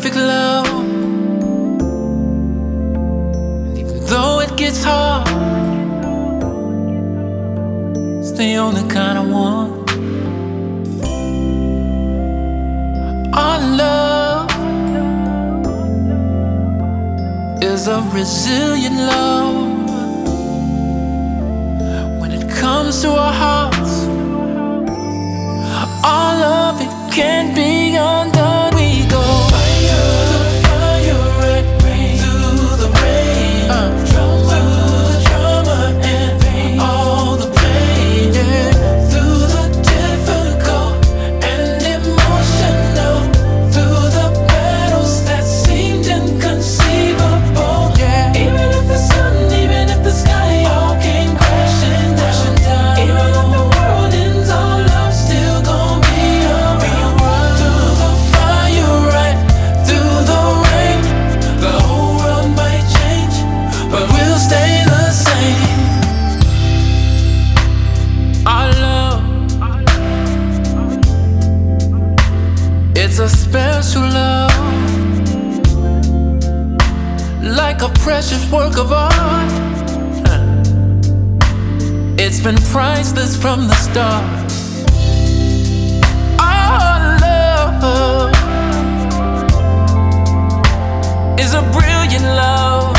perfect love. And even though it gets hard, it's the only kind I want. Our love is a resilient love. When it comes to our hearts, all of it can't be undone. We go fire, red rain, through the rain, through the drama and pain, all the pain, yeah. Through the difficult and emotional, through the battles that seemed inconceivable, yeah. Even if the sun, even if the sky all came crashing down, even if the world ends, our love still gon' be around. Through the fire, right through the rain, the whole world might change, but we'll stay the same. Our love, it's a special love, like a precious work of art. It's been priceless from the start. Our love is a brilliant love,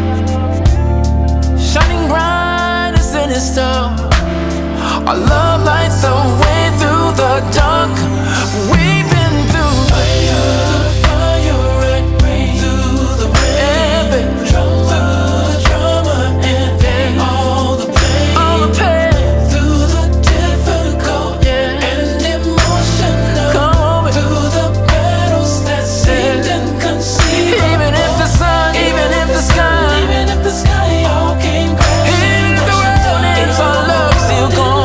shining bright as any star. Our love lights the way through the dark. We've been through fire, red rain, through the rain, through the drama and pain, all the pain, through the difficult and emotional, through the battles that seemed inconceivable. Even if the sun, even if the sky, even if the sky all came crashing, even if the world ends, our love still gone.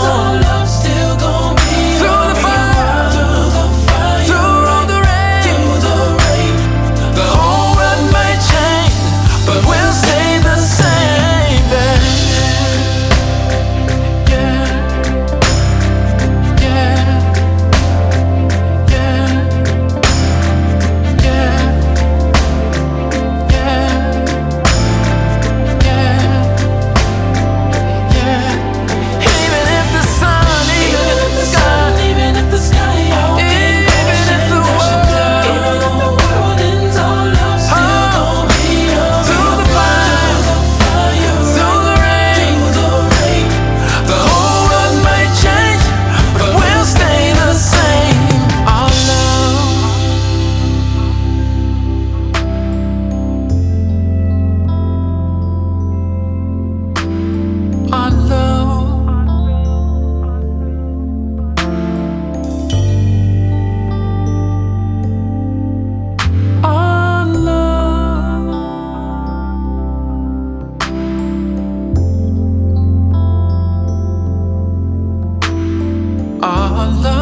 Our love